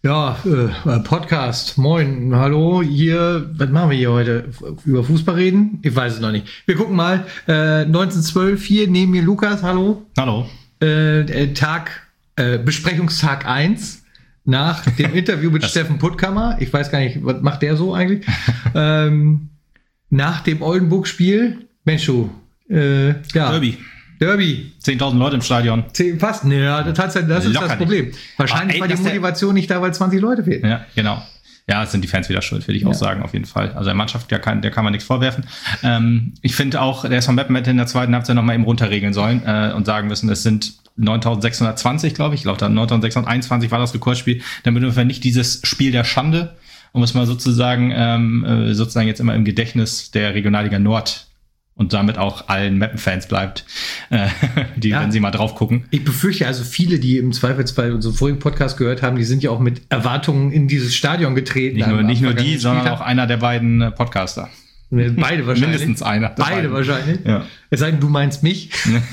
Podcast. Moin, hallo, hier, was machen wir hier heute? Über Fußball reden? Ich weiß es noch nicht. Wir gucken mal, 1912 hier, neben mir Lukas, hallo. Hallo. Besprechungstag 1 nach dem Interview mit Steffen Puttkammer. Ich weiß gar nicht, was macht der so eigentlich? Nach dem Oldenburg-Spiel, Mensch, du, Derby. 10.000 Leute im Stadion. Fast. Naja, das ist das Problem. Wahrscheinlich war die Motivation nicht da, weil 20 Leute fehlen. Ja, genau. Ja, es sind die Fans wieder schuld, würde ich auch sagen, auf jeden Fall. Also der Mannschaft, der kann man nichts vorwerfen. Ich finde auch, der SV Meppen hätte in der zweiten Halbzeit noch mal eben runterregeln sollen und sagen müssen, es sind 9.620, glaube ich. Ich glaube, 9.621 war das Rekordspiel. Damit wir nicht dieses Spiel der Schande, um es mal sozusagen jetzt immer im Gedächtnis der Regionalliga Nord und damit auch allen Meppen-Fans bleibt, wenn sie mal drauf gucken. Ich befürchte also, viele, die im Zweifelsfall unseren vorigen Podcast gehört haben, die sind ja auch mit Erwartungen in dieses Stadion getreten. Nicht nur die, sondern auch einer der beiden Podcaster. Beide wahrscheinlich. Mindestens einer. Beide wahrscheinlich. Ja. Es sei denn, du meinst mich.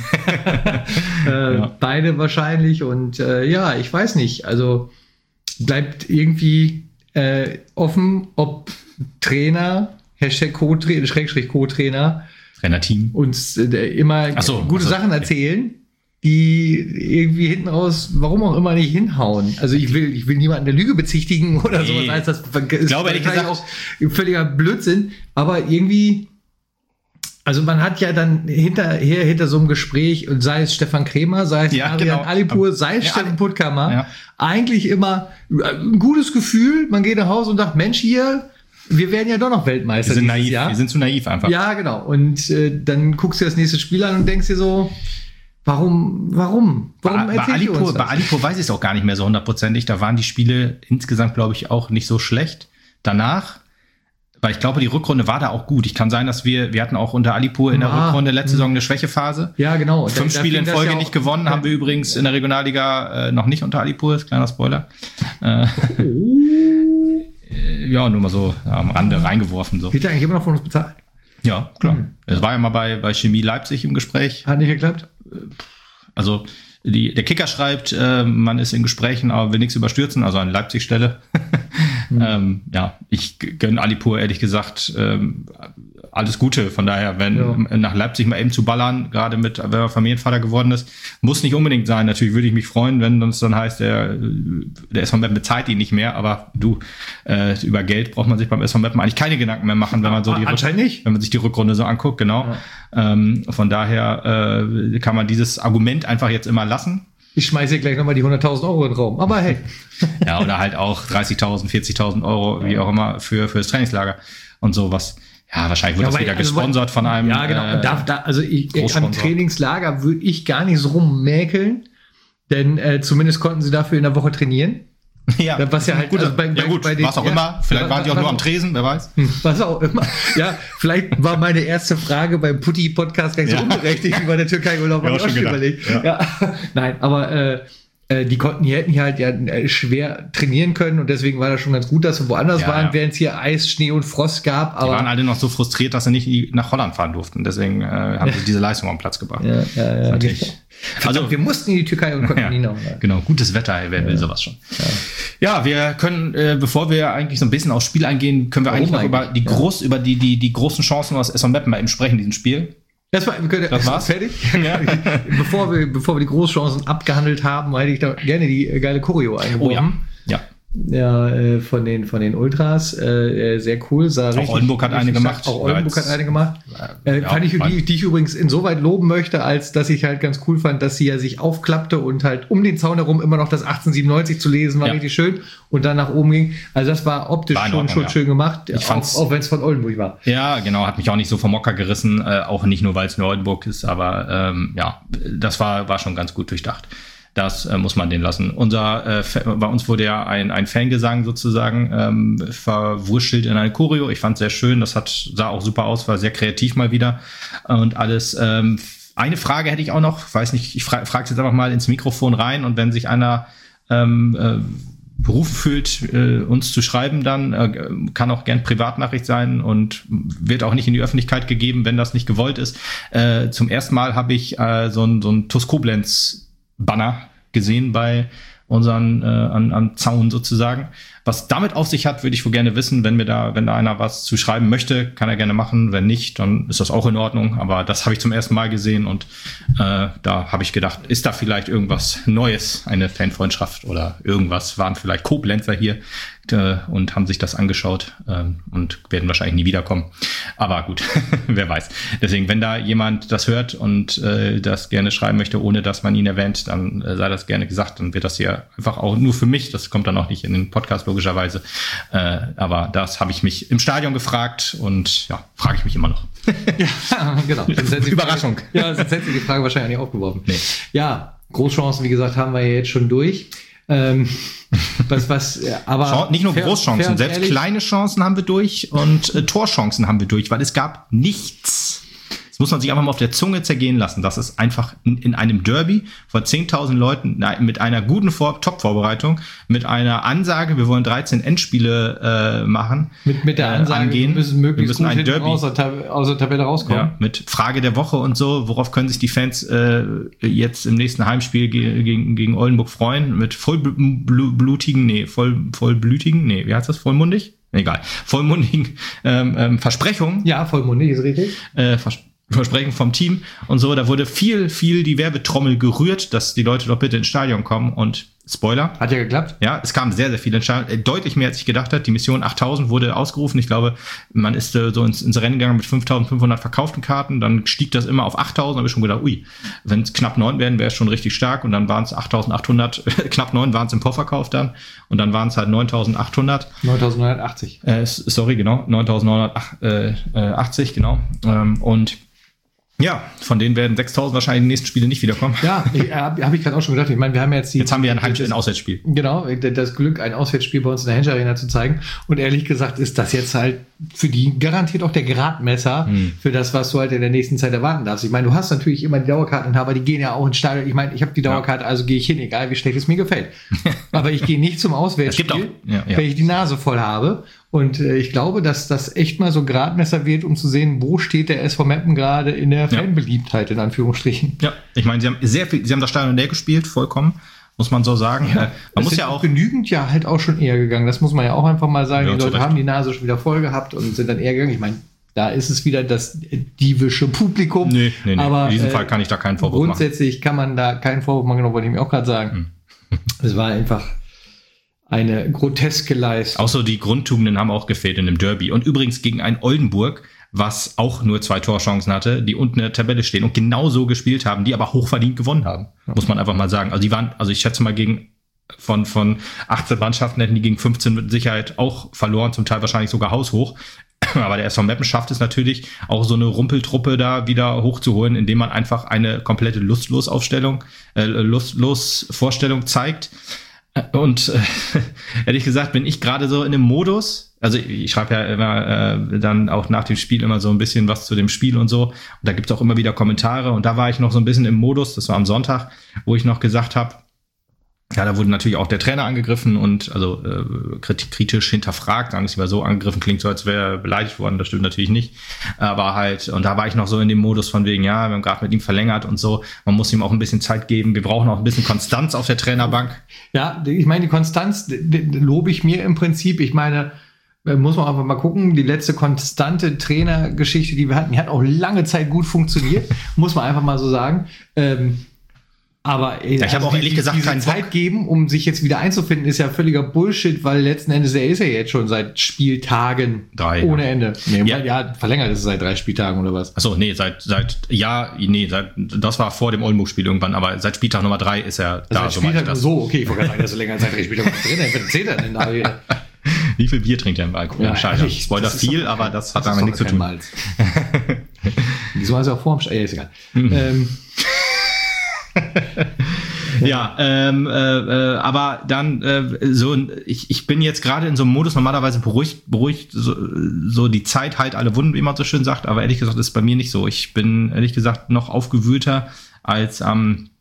Beide wahrscheinlich. Und ich weiß nicht. Also bleibt irgendwie offen, ob Trainer, #Co-Trainer, /Co-Trainer, Trainerteam uns immer gute Sachen erzählen, die irgendwie hinten raus, warum auch immer, nicht hinhauen. Also ich will niemanden der Lüge bezichtigen oder sowas. Also das ist auch völliger Blödsinn. Aber irgendwie, also man hat ja dann hinter so einem Gespräch, und sei es Stefan Krämer, sei es Arian Alipur, sei es Steffen Puttkammer, eigentlich immer ein gutes Gefühl. Man geht nach Hause und sagt, Mensch, hier, wir werden ja doch noch Weltmeister. Wir sind zu naiv einfach. Ja, genau. Und dann guckst du das nächste Spiel an und denkst dir so, warum erzählst du uns das? Bei Alipur weiß ich es auch gar nicht mehr so hundertprozentig. Da waren die Spiele insgesamt, glaube ich, auch nicht so schlecht. Danach, weil ich glaube, die Rückrunde war da auch gut. Ich kann sein, dass wir hatten auch unter Alipur in der Rückrunde letzte Saison eine Schwächephase. Ja, genau. 5 Spiele in Folge nicht gewonnen, haben wir übrigens in der Regionalliga noch nicht unter Alipur. Ist kleiner Spoiler. Ja, nur mal so am Rande reingeworfen. So. Wird der eigentlich immer noch von uns bezahlt? Ja, klar. Es war ja mal bei Chemie Leipzig im Gespräch. Hat nicht geklappt? Also der Kicker schreibt, man ist in Gesprächen, aber will nichts überstürzen, also an Leipzig-Stelle. Ich gönne Alipur ehrlich gesagt alles Gute. Von daher, wenn nach Leipzig mal eben zu ballern, gerade wenn er Familienvater geworden ist, muss nicht unbedingt sein. Natürlich würde ich mich freuen, wenn es dann heißt, der SV Meppen bezahlt ihn nicht mehr, aber über Geld braucht man sich beim SV Meppen eigentlich keine Gedanken mehr machen, wenn man wenn man sich die Rückrunde so anguckt, genau. Ja. Von daher kann man dieses Argument einfach jetzt immer lassen. Ich schmeiße gleich nochmal die 100.000 Euro in den Raum. Aber hey. Ja, oder halt auch 30.000, 40.000 Euro, wie auch immer, für das Trainingslager und sowas. Ja, wahrscheinlich wird das wieder gesponsert von einem. Ja, genau. Am Trainingslager würde ich gar nicht so rummäkeln, denn zumindest konnten sie dafür in der Woche trainieren. Ja, was ja halt gut, was auch immer. Vielleicht waren die auch nur am Tresen, wer weiß. Was auch immer. Ja, vielleicht war meine erste Frage beim Putti-Podcast gar nicht so unberechtigt wie bei der Türkei-Urlaub. Ja, schon überlegt. Ja. Nein, aber die hätten hier halt schwer trainieren können und deswegen war das schon ganz gut, dass sie woanders waren, während es hier Eis, Schnee und Frost gab. Aber die waren alle noch so frustriert, dass sie nicht nach Holland fahren durften. Deswegen haben sie diese Leistung am Platz gebracht. Ja. Also wir mussten in die Türkei und konnten nie noch. Genau, gutes Wetter, wer will sowas schon. Ja, wir können, bevor wir eigentlich so ein bisschen aufs Spiel eingehen, können wir eigentlich noch über die großen Chancen aus SV Meppen mal eben sprechen, diesen Spiel. Das war's fertig. Ja. Bevor wir die Großchancen abgehandelt haben, hätte ich da gerne die geile Choreo eingeworfen. Ja, von den Ultras. Sehr cool. Auch Oldenburg hat eine gemacht. Fand ich, die ich übrigens insoweit loben möchte, als dass ich halt ganz cool fand, dass sie ja sich aufklappte und halt um den Zaun herum immer noch das 1897 zu lesen war richtig schön und dann nach oben ging. Also das war optisch schon schön gemacht, auch wenn es von Oldenburg war. Ja, genau. Hat mich auch nicht so vom Hocker gerissen. Auch nicht nur, weil es nur Oldenburg ist, aber das war schon ganz gut durchdacht. Das muss man denen lassen. Bei uns wurde ja ein Fangesang sozusagen verwurschtelt in eine Choreo. Ich fand es sehr schön. Das sah auch super aus, war sehr kreativ mal wieder und alles. Eine Frage hätte ich auch noch. Weiß nicht, ich frage es jetzt einfach mal ins Mikrofon rein und wenn sich einer berufen fühlt, uns zu schreiben, dann kann auch gern Privatnachricht sein und wird auch nicht in die Öffentlichkeit gegeben, wenn das nicht gewollt ist. Zum ersten Mal habe ich so ein TuS Koblenz Banner gesehen bei am Zaun sozusagen. Was damit auf sich hat, würde ich wohl gerne wissen. Wenn da einer was zu schreiben möchte, kann er gerne machen. Wenn nicht, dann ist das auch in Ordnung. Aber das habe ich zum ersten Mal gesehen und da habe ich gedacht, ist da vielleicht irgendwas Neues, eine Fanfreundschaft oder irgendwas? Waren vielleicht Koblenzer hier und haben sich das angeschaut und werden wahrscheinlich nie wiederkommen. Aber gut, wer weiß. Deswegen, wenn da jemand das hört und das gerne schreiben möchte, ohne dass man ihn erwähnt, dann sei das gerne gesagt. Dann wird das hier einfach auch nur für mich. Das kommt dann auch nicht in den Podcast logischerweise. Aber das habe ich mich im Stadion gefragt und ja, frage ich mich immer noch. Ja, genau. Überraschung. Ja, sonst hätte die Frage wahrscheinlich nicht aufgeworfen. Nee. Ja, Großchancen, wie gesagt, haben wir ja jetzt schon durch. Aber nicht nur Großchancen, selbst ehrlich, kleine Chancen haben wir durch und Torchancen haben wir durch, weil es gab nichts. Das muss man sich einfach mal auf der Zunge zergehen lassen. Das ist einfach in einem Derby vor 10.000 Leuten mit einer guten Top-Vorbereitung, mit einer Ansage, wir wollen 13 Endspiele machen. Mit der Ansage, angehen. Wir müssen ein Derby aus der Tabelle rauskommen. Ja, mit Frage der Woche und so, worauf können sich die Fans jetzt im nächsten Heimspiel vollmundig? Vollmundigen Versprechungen. Ja, vollmundig ist richtig. Versprechen vom Team und so, da wurde viel die Werbetrommel gerührt, dass die Leute doch bitte ins Stadion kommen und Spoiler. Hat ja geklappt. Ja, es kamen sehr viele Entscheidungen, deutlich mehr als ich gedacht habe. Die Mission 8000 wurde ausgerufen. Ich glaube, man ist so ins Rennen gegangen mit 5500 verkauften Karten, dann stieg das immer auf 8000, habe ich schon gedacht, wenn es knapp 9 werden, wäre es schon richtig stark und dann waren es 8800, knapp 9 waren es im Vorverkauf dann und dann waren es halt 9800. 9980. Genau, 9980, genau. Und ja, von denen werden 6.000 wahrscheinlich in den nächsten Spielen nicht wiederkommen. Ja, hab ich gerade auch schon gedacht. Ich meine, wir haben jetzt jetzt haben wir ein Auswärtsspiel. Genau, das Glück, ein Auswärtsspiel bei uns in der Hensch Arena zu zeigen. Und ehrlich gesagt ist das jetzt halt für die garantiert auch der Gradmesser für das, was du halt in der nächsten Zeit erwarten darfst. Ich meine, du hast natürlich immer die Dauerkarteninhaber, die gehen ja auch ins Stadion. Ich meine, ich habe die Dauerkarte, also gehe ich hin, egal wie schlecht es mir gefällt. Aber ich gehe nicht zum Auswärtsspiel, wenn ich die Nase voll habe. Und ich glaube, dass das echt mal so ein Gradmesser wird, um zu sehen, wo steht der SV Meppen gerade in der Fanbeliebtheit, in Anführungsstrichen. Ja, ich meine, sie haben das Stadion leer gespielt, vollkommen, muss man so sagen. Ja, man muss ja auch genügend halt auch schon eher gegangen. Das muss man ja auch einfach mal sagen. Die Leute haben die Nase schon wieder voll gehabt und sind dann eher gegangen. Ich meine, da ist es wieder das diebische Publikum. Nee. Aber in diesem Fall kann ich da keinen Vorwurf machen. Grundsätzlich kann man da keinen Vorwurf machen, genau, wollte ich mir auch gerade sagen. Es war einfach eine groteske Leistung. Auch so die Grundtugenden haben auch gefehlt in dem Derby. Und übrigens gegen ein Oldenburg, was auch nur 2 Torchancen hatte, die unten in der Tabelle stehen und genau so gespielt haben, die aber hochverdient gewonnen haben. Ja. Muss man einfach mal sagen. Also ich schätze mal von 18 Mannschaften hätten die gegen 15 mit Sicherheit auch verloren, zum Teil wahrscheinlich sogar haushoch. Aber der SV Meppen schafft es natürlich, auch so eine Rumpeltruppe da wieder hochzuholen, indem man einfach eine komplette Lustlos-Vorstellung zeigt. Und ehrlich gesagt bin ich gerade so in dem Modus, also ich schreibe ja immer dann auch nach dem Spiel immer so ein bisschen was zu dem Spiel und so. Und da gibt es auch immer wieder Kommentare. Und da war ich noch so ein bisschen im Modus, das war am Sonntag, wo ich noch gesagt habe, ja, da wurde natürlich auch der Trainer angegriffen und also kritisch hinterfragt, sagen wir mal so, angegriffen klingt so, als wäre er beleidigt worden, das stimmt natürlich nicht, aber halt, und da war ich noch so in dem Modus von wegen, ja, wir haben gerade mit ihm verlängert und so, man muss ihm auch ein bisschen Zeit geben, wir brauchen auch ein bisschen Konstanz auf der Trainerbank. Ja, ich meine, die Konstanz lobe ich mir im Prinzip, ich meine, muss man einfach mal gucken, die letzte konstante Trainergeschichte, die wir hatten, die hat auch lange Zeit gut funktioniert, muss man einfach mal so sagen. Aber ich habe auch ehrlich gesagt keine Zeit geben, um sich jetzt wieder einzufinden, ist ja völliger Bullshit, weil letzten Endes ist er jetzt schon seit Spieltagen 3 ohne Ende. Verlängert ist es seit 3 Spieltagen oder was? Achso, das war vor dem Oldenburg-Spiel irgendwann, aber seit Spieltag Nummer 3 ist er da. Also Spieltag so, okay, ich wollte gerade sagen, dass er länger als seit 3 Spieltagen drin ist. Was zählt er denn da wieder? Wie viel Bier trinkt er im Alkohol? Ja, ich spoiler viel, aber das hat damit nichts zu tun. Wieso ist er auch vor dem Stadion? Ist egal. Aber dann ich bin jetzt gerade in so einem Modus, normalerweise beruhigt so die Zeit halt alle Wunden, wie man so schön sagt, aber ehrlich gesagt ist es bei mir nicht so. Ich bin ehrlich gesagt noch aufgewühlter als am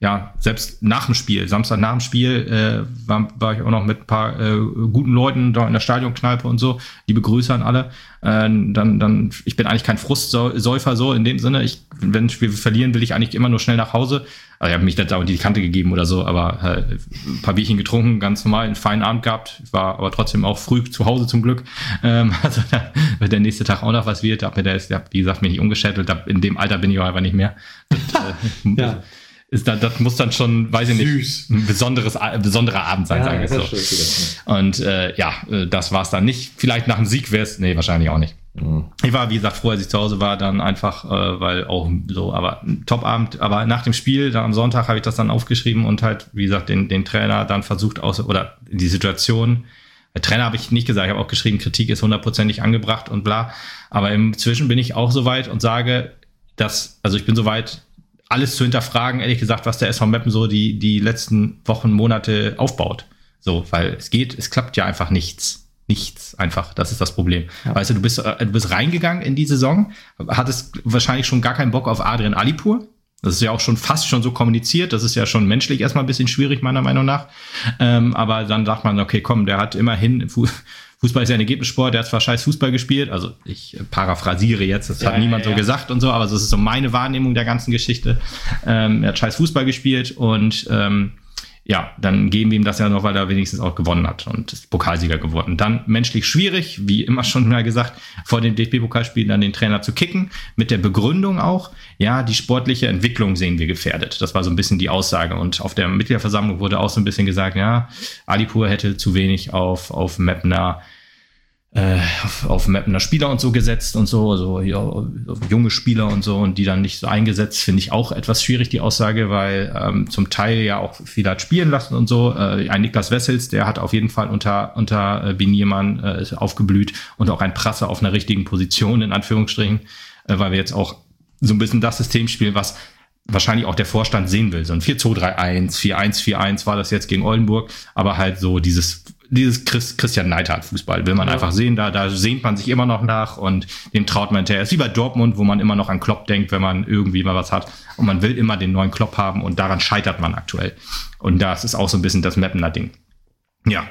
ja, selbst nach dem Spiel, Samstag nach dem Spiel, war ich auch noch mit ein paar guten Leuten da in der Stadionkneipe und so. Liebe Grüße an alle. Ich bin eigentlich kein Frustsäufer so in dem Sinne. Wenn wir verlieren, will ich eigentlich immer nur schnell nach Hause. Also ich habe mich nicht auch die Kante gegeben oder so, aber ein paar Bierchen getrunken, ganz normal, einen feinen Abend gehabt. Ich war aber trotzdem auch früh zu Hause zum Glück. Also wird der nächste Tag auch noch was wird. Wie gesagt, mich nicht umgeschättelt. In dem Alter bin ich auch einfach nicht mehr. Ja. Das muss dann schon, weiß ich nicht, ein besonderer Abend sein, sagen wir so. Und das war's dann nicht. Vielleicht nach dem Sieg wäre es, nee, wahrscheinlich auch nicht. Mhm. Ich war, wie gesagt, froh, als ich zu Hause war, dann einfach, weil auch so, aber ein Top-Abend. Aber nach dem Spiel, dann am Sonntag, habe ich das dann aufgeschrieben und halt, wie gesagt, den Trainer dann versucht, oder die Situation. Der Trainer habe ich nicht gesagt, ich habe auch geschrieben, Kritik ist 100% angebracht und bla. Aber inzwischen bin ich auch so weit und sage, ich bin so weit, alles zu hinterfragen, ehrlich gesagt, was der SV Meppen so die letzten Wochen, Monate aufbaut. So, weil es klappt ja einfach nichts. Nichts einfach, das ist das Problem. Ja. Weißt du, du bist reingegangen in die Saison, hattest wahrscheinlich schon gar keinen Bock auf Adrian Alipur. Das ist ja auch schon fast schon so kommuniziert. Das ist ja schon menschlich erstmal ein bisschen schwierig, meiner Meinung nach. Aber dann sagt man, okay, komm, der hat immerhin Fußball ist ja ein Ergebnissport, der hat zwar scheiß Fußball gespielt, also ich paraphrasiere jetzt, das hat niemand so gesagt und so, aber das ist so meine Wahrnehmung der ganzen Geschichte. Er hat scheiß Fußball gespielt und dann geben wir ihm das ja noch, weil er wenigstens auch gewonnen hat und ist Pokalsieger geworden. Dann menschlich schwierig, wie immer schon mal gesagt, vor dem DFB-Pokalspiel dann den Trainer zu kicken, mit der Begründung auch, ja, die sportliche Entwicklung sehen wir gefährdet. Das war so ein bisschen die Aussage und auf der Mitgliederversammlung wurde auch so ein bisschen gesagt, ja, Alipur hätte zu wenig auf Meppner Spieler und so gesetzt und so, also ja, junge Spieler und so und die dann nicht so eingesetzt, finde ich auch etwas schwierig, die Aussage, weil zum Teil ja auch viele hat spielen lassen und so. Ein Niklas Wessels, der hat auf jeden Fall unter Biniermann aufgeblüht und auch ein Prasse auf einer richtigen Position, in Anführungsstrichen, weil wir jetzt auch so ein bisschen das System spielen, was wahrscheinlich auch der Vorstand sehen will. So ein 4-2-3-1, 4-1-4-1 war das jetzt gegen Oldenburg, aber halt so dieses Christian Neidhardt Fußball will man einfach sehen, da sehnt man sich immer noch nach und dem traut man hinterher. Es ist wie bei Dortmund, wo man immer noch an Klopp denkt, wenn man irgendwie mal was hat und man will immer den neuen Klopp haben und daran scheitert man aktuell. Und das ist auch so ein bisschen das Meppener Ding. Ja.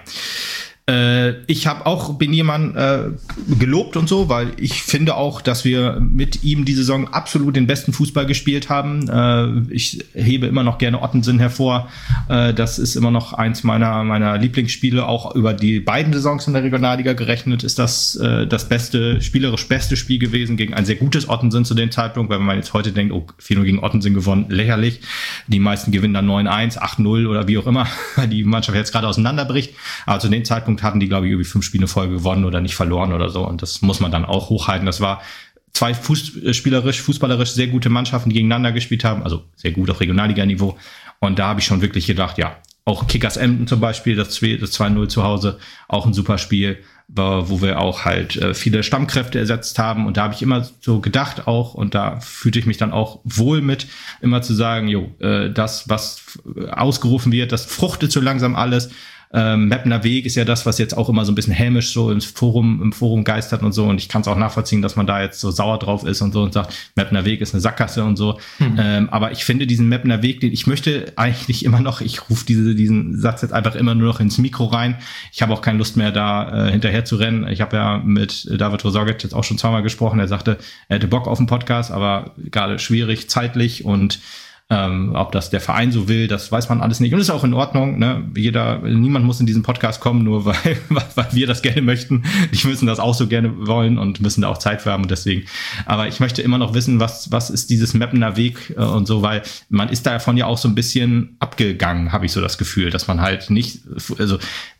Ich habe auch Beniermann gelobt und so, weil ich finde auch, dass wir mit ihm die Saison absolut den besten Fußball gespielt haben. Ich hebe immer noch gerne Ottensen hervor. Das ist immer noch eins meiner Lieblingsspiele. Auch über die beiden Saisons in der Regionalliga gerechnet ist das spielerisch beste Spiel gewesen gegen ein sehr gutes Ottensen zu dem Zeitpunkt, weil wenn man jetzt heute denkt, 4-0 gegen Ottensen gewonnen, lächerlich. Die meisten gewinnen dann 9-1, 8-0 oder wie auch immer, weil die Mannschaft jetzt gerade auseinanderbricht. Aber zu dem Zeitpunkt hatten die, glaube ich, irgendwie 5 Spiele in Folge gewonnen oder nicht verloren oder so. Und das muss man dann auch hochhalten. Das war 2 fußballerisch sehr gute Mannschaften, die gegeneinander gespielt haben. Also sehr gut auf Regionalliga-Niveau. Und da habe ich schon wirklich gedacht, ja, auch Kickers Emden zum Beispiel, das 2-0 zu Hause, auch ein super Spiel, wo wir auch halt viele Stammkräfte ersetzt haben. Und da habe ich immer so gedacht auch, und da fühlte ich mich dann auch wohl mit, immer zu sagen, das, was ausgerufen wird, das fruchtet so langsam alles. Meppner Weg ist ja das, was jetzt auch immer so ein bisschen hämisch so im Forum geistert und so. Und ich kann es auch nachvollziehen, dass man da jetzt so sauer drauf ist und so und sagt, Meppner Weg ist eine Sackgasse und so. Aber ich finde diesen Meppner Weg, ich möchte eigentlich immer noch, ich rufe diesen Satz jetzt einfach immer nur noch ins Mikro rein. Ich habe auch keine Lust mehr, da hinterher zu rennen. Ich habe ja mit David Rosorget jetzt auch schon zweimal gesprochen. Er sagte, er hätte Bock auf einen Podcast, aber gerade schwierig zeitlich und ob das der Verein so will, das weiß man alles nicht. Und ist auch in Ordnung, ne? Niemand muss in diesen Podcast kommen, nur weil wir das gerne möchten. Die müssen das auch so gerne wollen und müssen da auch Zeit für haben und deswegen. Aber ich möchte immer noch wissen, was ist dieses Meppener Weg und so, weil man ist davon ja auch so ein bisschen abgegangen, habe ich so das Gefühl, dass man halt nicht, also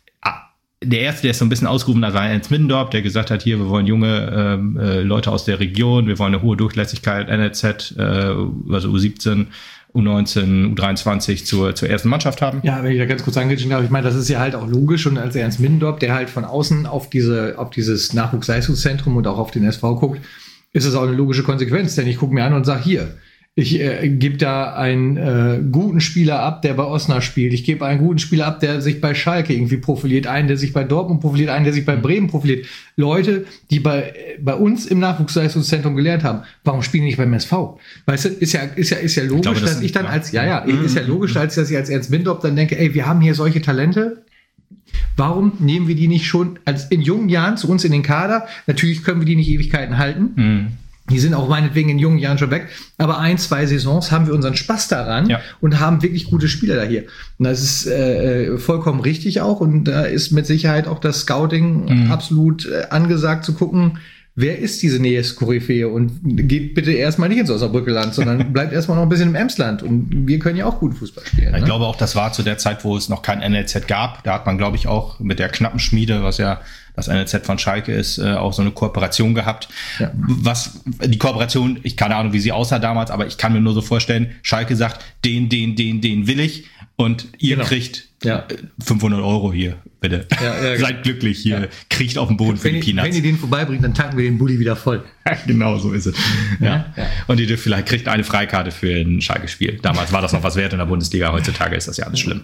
der erste, der ist so ein bisschen ausgerufen hat, war Ernst Middendorp, der gesagt hat, hier, wir wollen junge Leute aus der Region, wir wollen eine hohe Durchlässigkeit, NLZ, also U17, U19, U23 zur ersten Mannschaft haben. Ja, wenn ich da ganz kurz angehen darf, ich meine, das ist ja halt auch logisch und als Ernst Middendorp, der halt von außen auf dieses Nachwuchsleistungszentrum und auch auf den SV guckt, ist das auch eine logische Konsequenz, denn ich gucke mir an und sage, hier, Ich gebe da einen guten Spieler ab, der bei Osnabrück spielt. Ich gebe einen guten Spieler ab, der sich bei Schalke irgendwie profiliert. Einen, der sich bei Dortmund profiliert. Einen, der sich bei Bremen profiliert. Leute, die bei uns im Nachwuchsleistungszentrum gelernt haben. Warum spielen die nicht beim SV? Weißt du, ist ja logisch, glaube, dass ich dann ist ja logisch, dass ich als Ernst Windorf dann denke, ey, wir haben hier solche Talente. Warum nehmen wir die nicht schon in jungen Jahren zu uns in den Kader? Natürlich können wir die nicht Ewigkeiten halten. Die sind auch meinetwegen in jungen Jahren schon weg. Aber 1-2 Saisons haben wir unseren Spaß daran und haben wirklich gute Spieler da hier. Und das ist vollkommen richtig auch. Und da ist mit Sicherheit auch das Scouting absolut angesagt zu gucken, wer ist diese Nähes-Koryphäe? Und geht bitte erstmal nicht ins Osnabrückeland, sondern bleibt erstmal noch ein bisschen im Emsland. Und wir können ja auch gut Fußball spielen. Ich glaube auch, das war zu der Zeit, wo es noch kein NLZ gab. Da hat man, glaube ich, auch mit der knappen Schmiede, was ja das NLZ von Schalke ist, auch so eine Kooperation gehabt. Ja. Was die Kooperation, ich keine Ahnung, wie sie aussah damals, aber ich kann mir nur so vorstellen, Schalke sagt, den will ich und ihr kriegt 500 € hier, bitte. Ja, seid glücklich hier, kriecht auf den Boden für die Peanuts. Wenn ihr den vorbeibringt, dann tanken wir den Bulli wieder voll. Genau, so ist es. Ja. Und ihr dürft vielleicht kriegt eine Freikarte für ein Schalke-Spiel. Damals war das noch was wert in der Bundesliga, heutzutage ist das ja alles schlimm.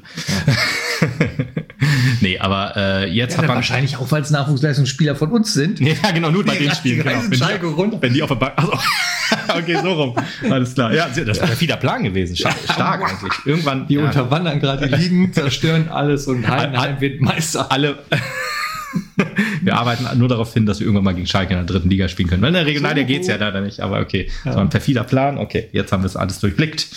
Nee, aber jetzt hat man wahrscheinlich auch, weil es Nachwuchsleistungsspieler von uns sind. Ja, genau, nur bei den Spielen. Genau. Wenn die auf der Bank. Also, okay, so rum. Alles klar. Ja, das wäre wieder Plan gewesen. Stark eigentlich. Irgendwann. Die unterwandern gerade die Ligen, zerstören alles und Heidenheim wird Meister. Wir arbeiten nur darauf hin, dass wir irgendwann mal gegen Schalke in der 3. Liga spielen können. Weil in der Regionalliga geht's ja leider nicht, aber okay. Das war ein perfider Plan. Okay, jetzt haben wir es alles durchblickt.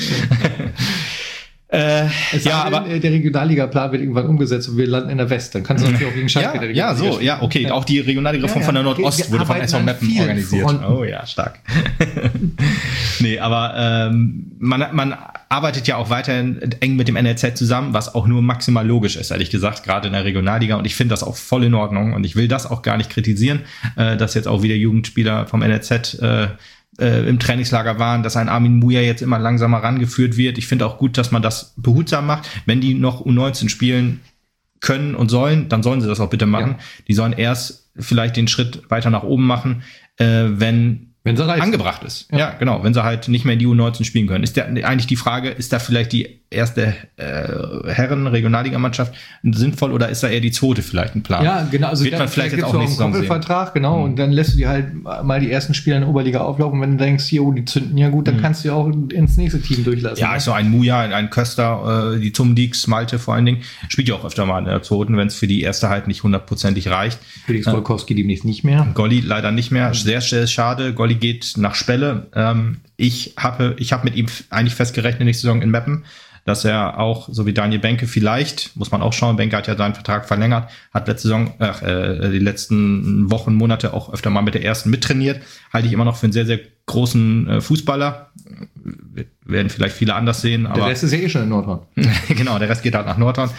Aber der Regionalliga-Plan wird irgendwann umgesetzt und wir landen in der West. Dann kannst du natürlich auch gegen Schalke. Okay. Auch die Regionalliga-Reform von der Nordost wurde von SV Meppen organisiert. Oh ja, stark. Nee, aber man arbeitet ja auch weiterhin eng mit dem NLZ zusammen, was auch nur maximal logisch ist, ehrlich gesagt, gerade in der Regionalliga. Und ich finde das auch voll in Ordnung. Und ich will das auch gar nicht kritisieren, dass jetzt auch wieder Jugendspieler vom NLZ im Trainingslager waren, dass ein Armin Muja jetzt immer langsamer rangeführt wird. Ich finde auch gut, dass man das behutsam macht. Wenn die noch U19 spielen können und sollen, dann sollen sie das auch bitte machen. Ja. Die sollen erst vielleicht den Schritt weiter nach oben machen, wenn sie angebracht ist. Ja, genau. Wenn sie halt nicht mehr in die U19 spielen können. Ist eigentlich die Frage, ist da vielleicht die erste Herren-Regionalligamannschaft sinnvoll oder ist da eher die zweite vielleicht ein Plan? Ja, genau. Also wird man vielleicht jetzt auch nicht so sehen. Genau. Und dann lässt du die halt mal die ersten Spieler in der Oberliga auflaufen. Und wenn du denkst, hier, die zünden ja gut, dann kannst du ja auch ins nächste Team durchlassen. Ja, ist so ein Muja, ein Köster, die Zumdix, Malte vor allen Dingen, spielt ja auch öfter mal in der zweiten, wenn es für die erste halt nicht 100%ig reicht. Felix Golkowski demnächst nicht mehr. Golli leider nicht mehr. Sehr, sehr schade. Golli geht nach Spelle. Ich habe mit ihm eigentlich festgerechnet nächste Saison in Meppen, dass er auch, so wie Daniel Benke vielleicht, muss man auch schauen, Benke hat ja seinen Vertrag verlängert, hat letzte Saison, die letzten Wochen, Monate auch öfter mal mit der ersten mittrainiert, halte ich immer noch für einen sehr, sehr großen Fußballer. Werden vielleicht viele anders sehen. Der Rest ist ja schon in Nordhorn. Genau, der Rest geht halt nach Nordhorn.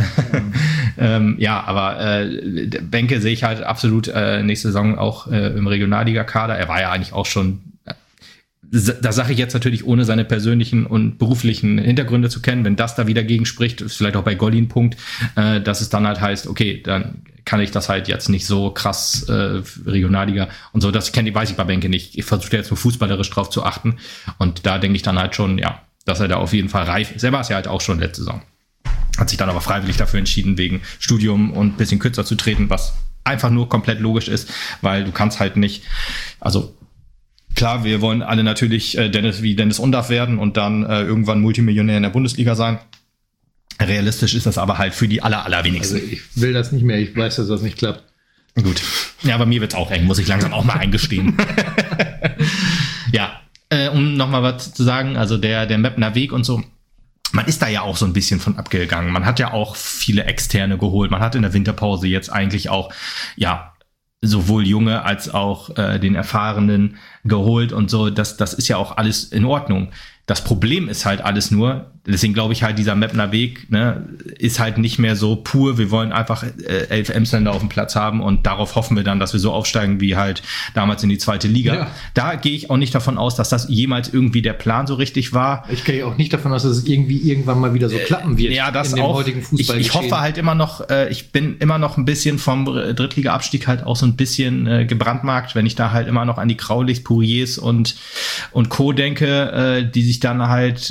Aber Benke sehe ich halt absolut nächste Saison auch im Regionalliga-Kader. Er war ja eigentlich auch schon, da sage ich jetzt natürlich, ohne seine persönlichen und beruflichen Hintergründe zu kennen, wenn das da wieder gegen spricht, ist vielleicht auch bei Golli ein Punkt, dass es dann halt heißt, okay, dann kann ich das halt jetzt nicht so krass Regionalliga und so, das weiß ich bei Benke nicht. Ich versuche jetzt nur fußballerisch drauf zu achten und da denke ich dann halt schon, ja, dass er da auf jeden Fall reif ist. Er war es ja halt auch schon letzte Saison. Hat sich dann aber freiwillig dafür entschieden, wegen Studium und ein bisschen kürzer zu treten, was einfach nur komplett logisch ist, weil du kannst halt nicht, also klar, wir wollen alle natürlich Dennis Undaff werden und dann irgendwann Multimillionär in der Bundesliga sein. Realistisch ist das aber halt für die allerwenigsten. Also ich will das nicht mehr, ich weiß, dass das nicht klappt. Gut. Ja, bei mir wird's auch eng, muss ich langsam auch mal eingestehen. Ja, um nochmal was zu sagen, also der Meppner Weg und so, man ist da ja auch so ein bisschen von abgegangen. Man hat ja auch viele Externe geholt. Man hat in der Winterpause jetzt eigentlich auch, ja, sowohl Junge als auch den Erfahrenen geholt und so. Das ist ja auch alles in Ordnung. Das Problem ist halt alles nur, deswegen glaube ich halt, dieser Meppner Weg, ne, ist halt nicht mehr so pur. Wir wollen einfach 11 Emsländer auf dem Platz haben und darauf hoffen wir dann, dass wir so aufsteigen wie halt damals in die 2. Liga. Ja. Da gehe ich auch nicht davon aus, dass das jemals irgendwie der Plan so richtig war. Ich gehe auch nicht davon aus, dass es irgendwie irgendwann mal wieder so klappen wird. Ja, das in dem heutigen Fußball. Ich hoffe halt immer noch, ich bin immer noch ein bisschen vom Drittliga-Abstieg halt auch so ein bisschen gebrandmarkt, wenn ich da halt immer noch an die Kraulichs, Pouriers und Co. denke, die sich dann halt,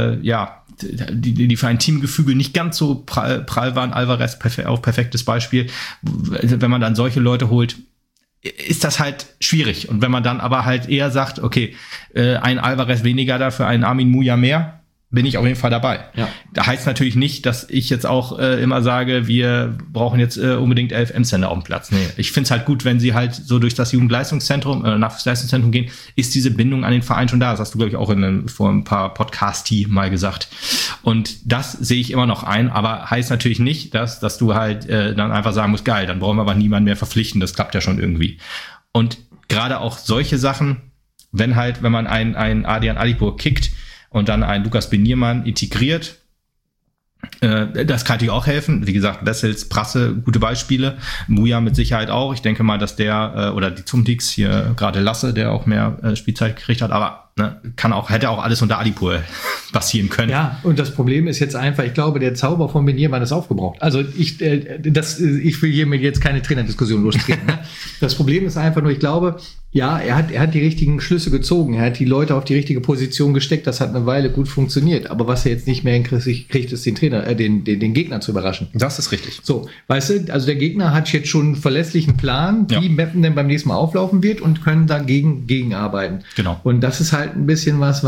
die für ein Teamgefüge nicht ganz so prall waren. Alvarez, auch perfektes Beispiel. Wenn man dann solche Leute holt, ist das halt schwierig. Und wenn man dann aber halt eher sagt, okay, ein Alvarez weniger dafür, einen Armin Muja mehr, bin ich auf jeden Fall dabei. Ja. Da heißt natürlich nicht, dass ich jetzt auch immer sage, wir brauchen jetzt unbedingt 11 Emsländer auf dem Platz. Nee, ich finde es halt gut, wenn sie halt so durch das Jugendleistungszentrum, Nachwuchsleistungszentrum gehen, ist diese Bindung an den Verein schon da. Das hast du, glaube ich, auch vor ein paar Podcasti mal gesagt. Und das sehe ich immer noch ein, aber heißt natürlich nicht, dass du halt dann einfach sagen musst, geil, dann brauchen wir aber niemanden mehr verpflichten, das klappt ja schon irgendwie. Und gerade auch solche Sachen, wenn man einen Adrian Alipur kickt, und dann ein Lukas Beniermann integriert. Das kann natürlich auch helfen. Wie gesagt, Wessels, Prasse, gute Beispiele. Muja mit Sicherheit auch. Ich denke mal, dass der, oder die Zumdix hier, gerade Lasse, der auch mehr Spielzeit gekriegt hat, aber hätte auch alles unter Alipur passieren können. Ja, und das Problem ist jetzt einfach, ich glaube, der Zauber von Beniermann ist aufgebraucht. Also ich will hiermit jetzt keine Trainerdiskussion lostreten. Ne? Das Problem ist einfach nur, ich glaube, ja, er hat die richtigen Schlüsse gezogen. Er hat die Leute auf die richtige Position gesteckt. Das hat eine Weile gut funktioniert. Aber was er jetzt nicht mehr hinkriegt, ist den Trainer, den Gegner zu überraschen. Das ist richtig. So, weißt du, also der Gegner hat jetzt schon einen verlässlichen Plan, wie Meppen denn beim nächsten Mal auflaufen wird und können dagegen gegenarbeiten. Genau. Und das ist halt ein bisschen was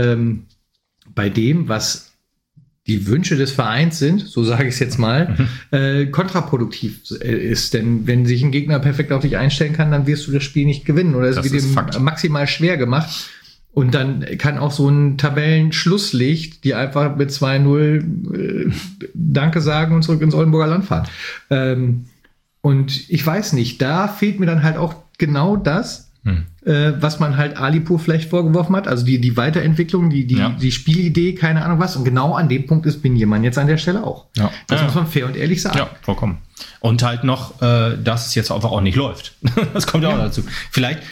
bei dem, was die Wünsche des Vereins sind, so sage ich es jetzt mal, kontraproduktiv ist. Denn wenn sich ein Gegner perfekt auf dich einstellen kann, dann wirst du das Spiel nicht gewinnen. Oder es wird ihm maximal schwer gemacht. Und dann kann auch so ein Tabellenschlusslicht, die einfach mit 2-0 Danke sagen und zurück ins Oldenburger Land fahren. Und ich weiß nicht, da fehlt mir dann halt auch genau das, was man halt Alipur vielleicht vorgeworfen hat, also die Weiterentwicklung, die Spielidee, keine Ahnung was. Und genau an dem Punkt ist Beniermann jetzt an der Stelle auch. Ja. Das muss man fair und ehrlich sagen. Ja, vollkommen. Und halt noch, dass es jetzt einfach auch nicht läuft. Das kommt ja auch dazu. Vielleicht,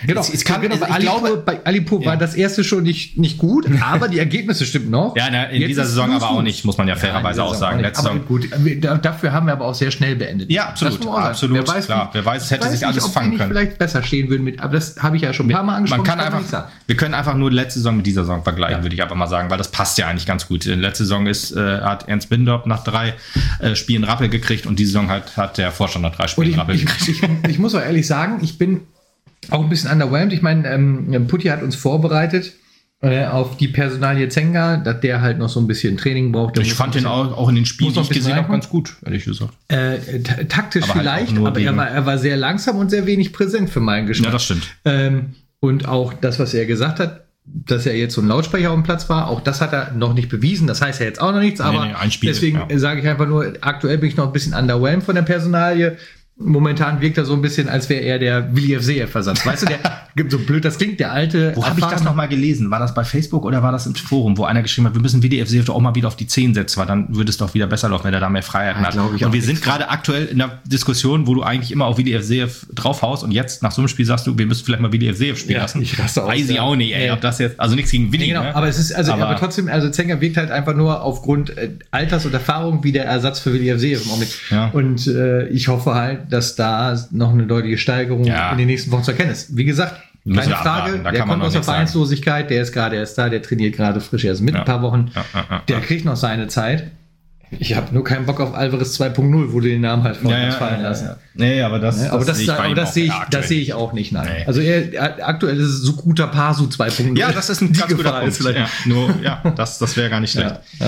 bei Alipur war das erste schon nicht gut, aber die Ergebnisse stimmen noch. Ja, in dieser Saison aber auch nicht, muss man ja fairerweise auch sagen. Aber gut, dafür haben wir aber auch sehr schnell beendet. Ja, absolut. Wer weiß, es hätte sich alles fangen können. Vielleicht besser stehen würden aber das habe ich ja schon ein paar Mal angesprochen. Wir können einfach nur letzte Saison mit dieser Saison vergleichen, würde ich einfach mal sagen, weil das passt ja eigentlich ganz gut. In letzte Saison hat Ernst Bindorp nach 3 Spielen Rappel gekriegt und diese Saison hat der Vorstand nach 3 Spielen Rappel gekriegt. Ich muss auch ehrlich sagen, ich bin auch ein bisschen underwhelmed. Ich meine, Putti hat uns vorbereitet auf die Personalie Zenga, dass der halt noch so ein bisschen Training braucht. Ich fand den auch in den Spielen, die ich gesehen habe, ganz gut, ehrlich gesagt. Taktisch aber vielleicht, halt aber er war sehr langsam und sehr wenig präsent für meinen Geschmack. Ja, das stimmt. Und auch das, was er gesagt hat, dass er jetzt so ein Lautsprecher auf dem Platz war, auch das hat er noch nicht bewiesen. Das heißt ja jetzt auch noch nichts, aber deswegen sage ich einfach nur, aktuell bin ich noch ein bisschen underwhelmed von der Personalie. Momentan wirkt er so ein bisschen, als wäre er der Willi F-Seev-Versatz. Weißt du, der gibt so blöd, das klingt, der alte. Wo habe ich das nochmal gelesen? War das bei Facebook oder war das im Forum, wo einer geschrieben hat, wir müssen Willi F-Seev doch auch mal wieder auf die 10 setzen, weil dann würde es doch wieder besser laufen, wenn er da mehr Freiheiten hat. Und wir sind gerade aktuell in der Diskussion, wo du eigentlich immer auf Willi F-Seev draufhaust und jetzt nach so einem Spiel sagst du, wir müssen vielleicht mal Willi F-Seev spielen lassen. Ich raste aus. Weiß ich auch nicht, ey, ob das jetzt, also nichts gegen Willi. Genau, ne? Aber es ist, aber trotzdem, also Zenga wirkt halt einfach nur aufgrund Alters und Erfahrung wie der Ersatz für Willi F-Seev im Augenblick. Ja. Und ich hoffe halt, dass da noch eine deutliche Steigerung in den nächsten Wochen zu erkennen ist. Wie gesagt, keine Frage, der kommt aus der Vereinslosigkeit, der ist gerade erst da, der trainiert gerade frisch erst mit ein paar Wochen. Der kriegt noch seine Zeit. Ich habe nur keinen Bock auf Alvarez 2.0, wo du den Namen halt von uns fallen lassen. Nee, aber das sehe ich auch nicht, nein. Nee. Also aktuell ist es so guter Pasu 2.0. Ja, das ist ein ganz guter Punkt. Das wäre gar nicht schlecht.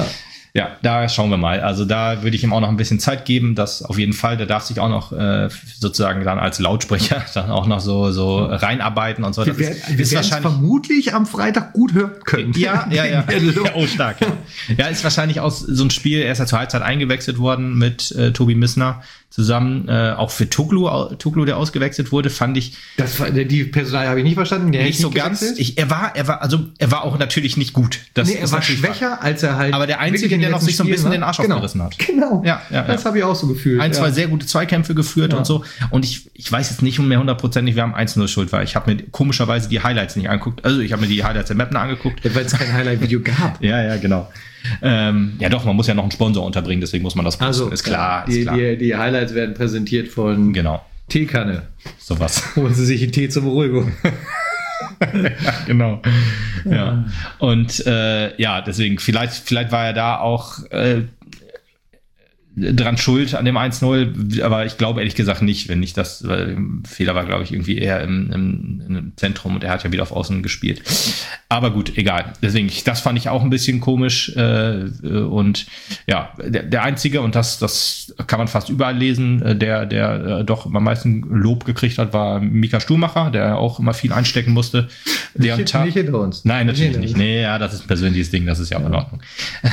Ja, da schauen wir mal. Also da würde ich ihm auch noch ein bisschen Zeit geben, das auf jeden Fall. Der darf sich auch noch sozusagen dann als Lautsprecher dann auch noch so reinarbeiten und so. Wir werden wahrscheinlich vermutlich am Freitag gut hören können. Ja. Oh, stark. Ja, ist wahrscheinlich auch so ein Spiel. Er ist ja zur Halbzeit eingewechselt worden mit Tobi Missner zusammen. Auch für Tuglu, der ausgewechselt wurde, fand ich. Die Personal habe ich nicht verstanden. Der nicht so ganz. Er war auch natürlich nicht gut. Er war schwächer, als er halt. Aber der Einzige, der noch sich so ein bisschen den Arsch aufgerissen hat. Genau. Ja. Das habe ich auch so gefühlt. Zwei sehr gute Zweikämpfe geführt und so. Und ich weiß jetzt nicht mehr hundertprozentig, wer am 1-0 schuld war. Ich habe mir komischerweise die Highlights nicht angeguckt. Also ich habe mir die Highlights der Mapner angeguckt. Weil es kein Highlight-Video gab. Ja, genau. Ja doch, man muss ja noch einen Sponsor unterbringen, deswegen muss man das posten. Ist klar. Die Highlights werden präsentiert von Teekanne. Sowas. Holen Sie sich einen Tee zur Beruhigung. Ja, genau. Ja. Und deswegen, vielleicht war er da auch dran schuld an dem 1-0, aber ich glaube ehrlich gesagt nicht, wenn nicht das, weil der Fehler war, glaube ich, irgendwie eher im Zentrum und er hat ja wieder auf Außen gespielt. Aber gut, egal. Deswegen, das fand ich auch ein bisschen komisch und ja, der Einzige, und das kann man fast überall lesen, der doch am meisten Lob gekriegt hat, war Mika Stuhlmacher, der auch immer viel einstecken musste. Nicht hinter uns. Nein, natürlich nicht. Nee, ja, das ist ein persönliches Ding, das ist ja auch in Ordnung.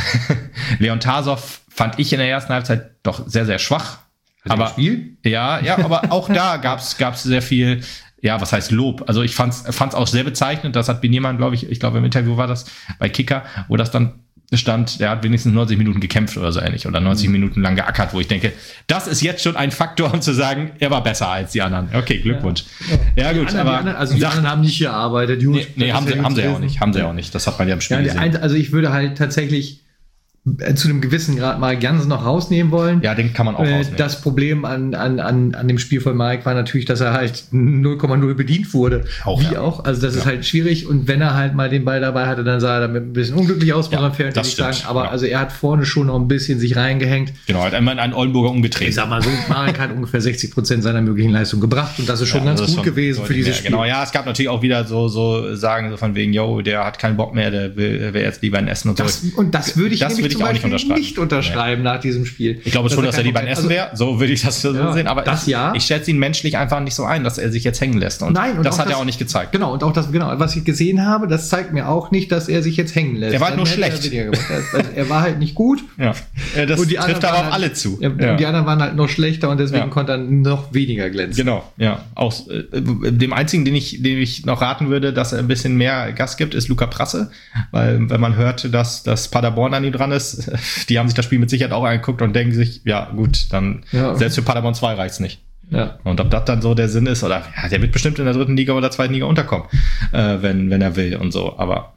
Leon Tasov fand ich in der ersten Halbzeit doch sehr, sehr schwach. Aber Spiel? Ja, aber auch da gab's sehr viel, ja, was heißt Lob? Also ich fand's auch sehr bezeichnend. Das hat Beniemann, glaube ich im Interview war das bei Kicker, wo das dann stand, der hat wenigstens 90 Minuten gekämpft oder so ähnlich oder 90 Minuten lang geackert, wo ich denke, das ist jetzt schon ein Faktor, um zu sagen, er war besser als die anderen. Okay, Glückwunsch. Ja gut, die anderen haben nicht gearbeitet. Nee, haben sie ja auch nicht. Das hat man ja im Spiel gesehen. Also ich würde halt tatsächlich zu einem gewissen Grad Marek Jansen noch rausnehmen wollen. Ja, den kann man auch rausnehmen. Das Problem an dem Spiel von Marek war natürlich, dass er halt 0,0 bedient wurde. Auch. Also das ist halt schwierig. Und wenn er halt mal den Ball dabei hatte, dann sah er damit ein bisschen unglücklich aus, muss man fair und ehrlich sagen. Aber also er hat vorne schon noch ein bisschen sich reingehängt. Genau, hat einmal einen Oldenburger umgedreht. Ich sag mal so, Marek hat ungefähr 60% seiner möglichen Leistung gebracht und das ist schon ganz gut gewesen für dieses Spiel. Genau, ja, es gab natürlich auch wieder so Sagen, so von wegen, der hat keinen Bock mehr, der will jetzt lieber ein Essen und so. Und das würde ich auch nicht unterschreiben nach diesem Spiel. Ich glaube schon, dass er lieber ein Essen wäre. So würde ich das so sehen. Aber ich schätze ihn menschlich einfach nicht so ein, dass er sich jetzt hängen lässt. Und das hat er auch nicht gezeigt. Genau, und auch das, was ich gesehen habe, das zeigt mir auch nicht, dass er sich jetzt hängen lässt. Er war halt nur schlecht. Er war halt nicht gut. Ja. Das trifft aber auf alle zu. Und die anderen waren halt noch schlechter und deswegen konnte er noch weniger glänzen. Genau, ja. Auch dem einzigen, dem ich noch raten würde, dass er ein bisschen mehr Gas gibt, ist Luca Prasse. Weil, wenn man hört, dass Paderborn an ihm dran ist, die haben sich das Spiel mit Sicherheit auch angeguckt und denken sich, ja gut, dann selbst für Paderborn 2 reicht's nicht. Ja. Und ob das dann so der Sinn ist, oder der wird bestimmt in der 3. Liga oder 2. Liga unterkommen, wenn er will und so. Aber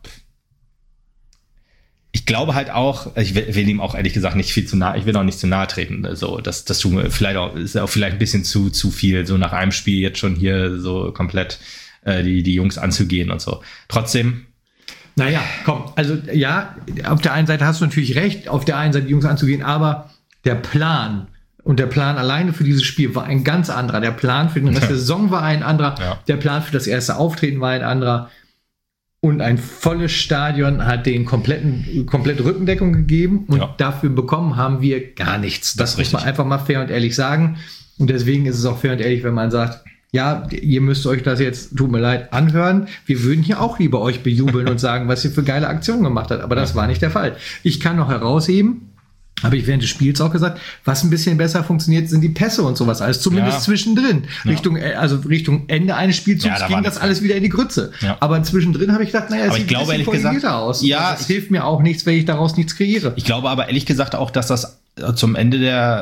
ich glaube halt auch, ich will ihm auch ehrlich gesagt nicht viel zu nahe, ich will auch nicht zu nahe treten. So, das tut mir ist auch vielleicht ein bisschen zu viel, so nach einem Spiel jetzt schon hier so komplett die Jungs anzugehen und so. Trotzdem. Naja, komm, also ja, auf der einen Seite hast du natürlich recht, auf der einen Seite die Jungs anzugehen, aber der Plan alleine für dieses Spiel war ein ganz anderer. Der Plan für den Rest der Saison war ein anderer. Ja. Der Plan für das erste Auftreten war ein anderer. Und ein volles Stadion hat den komplette Rückendeckung gegeben und dafür bekommen haben wir gar nichts. Das muss man einfach mal fair und ehrlich sagen. Und deswegen ist es auch fair und ehrlich, wenn man sagt, ja, ihr müsst euch das jetzt, tut mir leid, anhören. Wir würden hier auch lieber euch bejubeln und sagen, was ihr für geile Aktionen gemacht habt. Aber das war nicht der Fall. Ich kann noch herausheben, habe ich während des Spiels auch gesagt, was ein bisschen besser funktioniert, sind die Pässe und sowas alles, zumindest zwischendrin. Richtung Ende eines Spielzugs ging das alles wieder in die Grütze. Ja. Aber zwischendrin habe ich gedacht, naja, es sieht ein bisschen pointierter aus. Ja, das hilft mir auch nichts, wenn ich daraus nichts kreiere. Ich glaube aber ehrlich gesagt auch, dass das zum Ende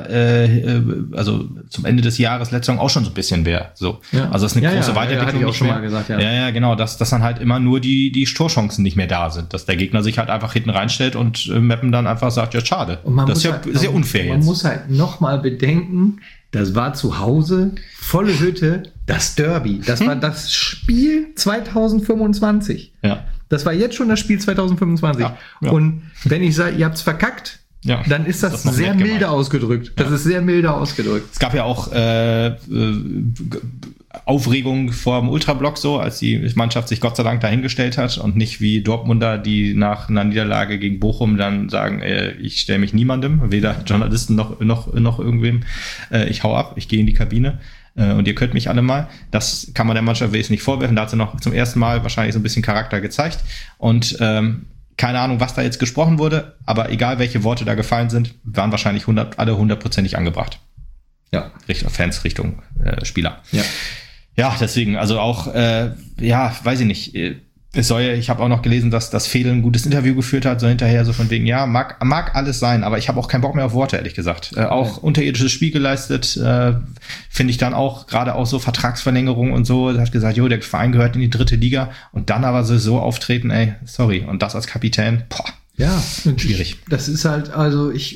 zum Ende des Jahres letzte Saison auch schon so ein bisschen wäre. So. Ja. Also das ist eine große Weiterentwicklung. Hatte ich auch schon mal gesagt, ja, genau, dass dann halt immer nur die Torchancen nicht mehr da sind. Dass der Gegner sich halt einfach hinten reinstellt und Meppen dann einfach sagt, ja, schade. Das ist ja unfair jetzt. Man muss halt nochmal bedenken, das war zu Hause, volle Hütte, das Derby. Das war das Spiel 2025. Ja. Das war jetzt schon das Spiel 2025. Ja. Und wenn ich sage, ihr habt's verkackt, dann ist das sehr milde ausgedrückt. Das ist sehr milde ausgedrückt. Es gab ja auch Aufregung vor dem Ultrablock so, als die Mannschaft sich Gott sei Dank dahingestellt hat und nicht wie Dortmunder, die nach einer Niederlage gegen Bochum dann sagen, ich stelle mich niemandem, weder Journalisten noch irgendwem, ich hau ab, ich gehe in die Kabine. Und ihr könnt mich alle mal. Das kann man der Mannschaft wesentlich vorwerfen. Da hat sie noch zum ersten Mal wahrscheinlich so ein bisschen Charakter gezeigt. Und keine Ahnung, was da jetzt gesprochen wurde, aber egal, welche Worte da gefallen sind, waren wahrscheinlich alle 100%ig angebracht. Ja. Richtung Fans, Richtung Spieler. Ja. Ja, deswegen, also auch, weiß ich nicht. Ich habe auch noch gelesen, dass Fedel ein gutes Interview geführt hat, so hinterher so von wegen, ja, mag alles sein, aber ich habe auch keinen Bock mehr auf Worte, ehrlich gesagt. Auch unterirdisches Spiel geleistet, finde ich dann auch, gerade auch so Vertragsverlängerung und so, hat gesagt, der Verein gehört in die 3. Liga und dann aber so auftreten, sorry, und das als Kapitän, ja, schwierig. Das ist halt, also da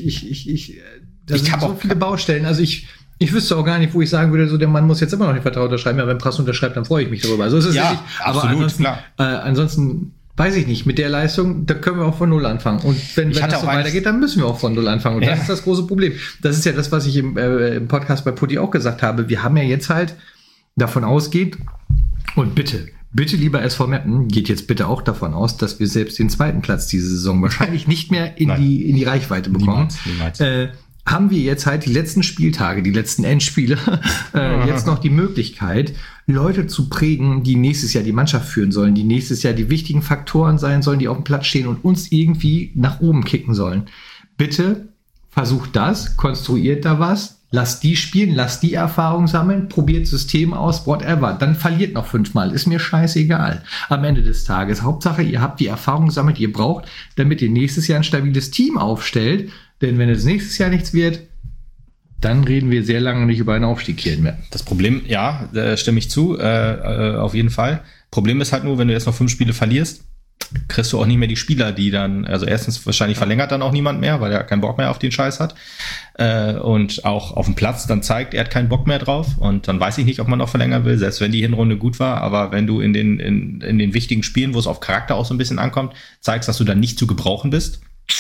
sind so viele Baustellen, also ich wüsste auch gar nicht, wo ich sagen würde, so der Mann muss jetzt immer noch den Vertrag unterschreiben. Ja, wenn Prass unterschreibt, dann freue ich mich darüber. Also es ist ja, absolut, klar. Ansonsten weiß ich nicht, mit der Leistung, da können wir auch von Null anfangen. Und wenn das so weitergeht, dann müssen wir auch von Null anfangen. Und das ist das große Problem. Das ist ja das, was ich im Podcast bei Putti auch gesagt habe. Wir haben ja jetzt halt davon ausgeht, und bitte, lieber SV Meppen, geht jetzt bitte auch davon aus, dass wir selbst den 2. Platz diese Saison wahrscheinlich nicht mehr in die Reichweite bekommen. Niemals. Haben wir jetzt halt die letzten Spieltage, die letzten Endspiele, jetzt noch die Möglichkeit, Leute zu prägen, die nächstes Jahr die Mannschaft führen sollen, die nächstes Jahr die wichtigen Faktoren sein sollen, die auf dem Platz stehen und uns irgendwie nach oben kicken sollen. Bitte versucht das, konstruiert da was, lasst die spielen, lasst die Erfahrung sammeln, probiert System aus, whatever. Dann verliert noch 5-mal, ist mir scheißegal. Am Ende des Tages. Hauptsache, ihr habt die Erfahrung gesammelt, die ihr braucht, damit ihr nächstes Jahr ein stabiles Team aufstellt. Denn wenn es nächstes Jahr nichts wird, dann reden wir sehr lange nicht über einen Aufstieg hier mehr. Das Problem, ja, da stimme ich zu, auf jeden Fall. Problem ist halt nur, wenn du jetzt noch 5 Spiele verlierst, kriegst du auch nicht mehr die Spieler, die dann, also erstens wahrscheinlich verlängert dann auch niemand mehr, weil er keinen Bock mehr auf den Scheiß hat. Und auch auf dem Platz dann zeigt, er hat keinen Bock mehr drauf. Und dann weiß ich nicht, ob man noch verlängern will, selbst wenn die Hinrunde gut war. Aber wenn du in den wichtigen Spielen, wo es auf Charakter auch so ein bisschen ankommt, zeigst, dass du dann nicht zu gebrauchen bist,